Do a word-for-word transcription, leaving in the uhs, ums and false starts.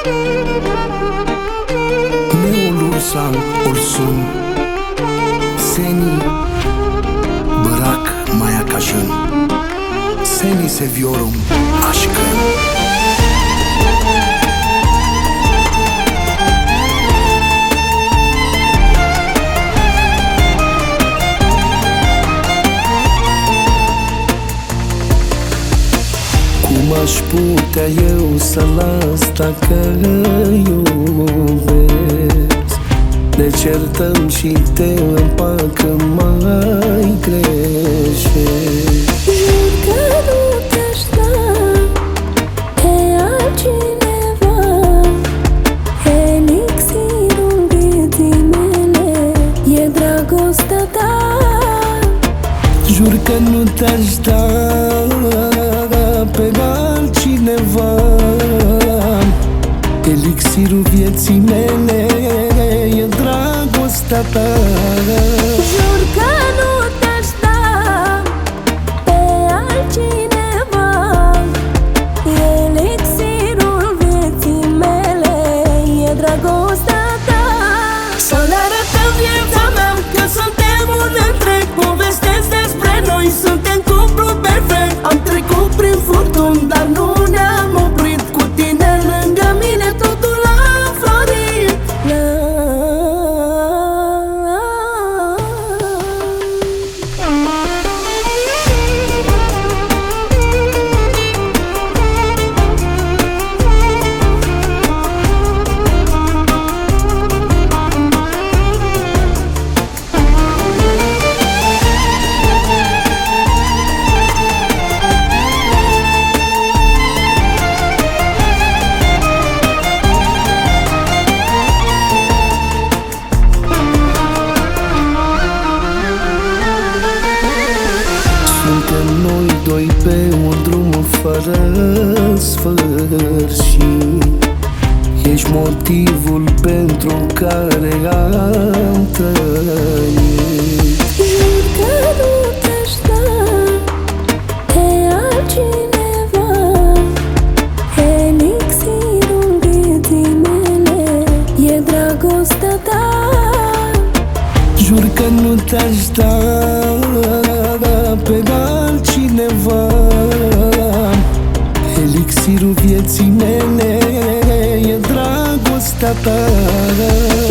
Neul ursan orsun Seni bırak maya kaşın Seni seviyorum aşkım. Cum aș putea eu să las dacă iubesc? Ne certăm și te împacă mai greșești. Jur că nu te-aș da pe altcineva, elixirul vieții mele e dragostea ta. Jur că nu te-aș da pe altcineva, elixirul vieții mele e dragostea ta. Jur că nu te-aș da pe altcineva, elixirul vieții mele e dragostea ta. Să le arătăm viața mea că suntem un întreg, povestesc despre noi, suntem cuplu perfect. Am trecut prin furtuni, dar nu ne-am oprit, cu tine lângă mine totul a florit. La, Suntem noi doi pe un drum fără sfârșit. Ești motivul pentru care am trăit. jur că nu te-aș da pe altcineva, elixirul vieții mele e dragostea ta. Jur că nu te-aș da pe altcineva, elixirul vieții mele e dragostea ta.